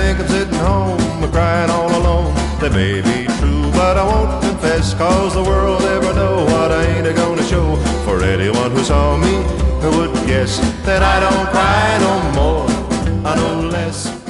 think I'm sitting home crying all alone. That may be true, but I won't confess, 'cause the world never know what I ain't gonna show. For anyone who saw me would guess that I don't cry no more, I know less.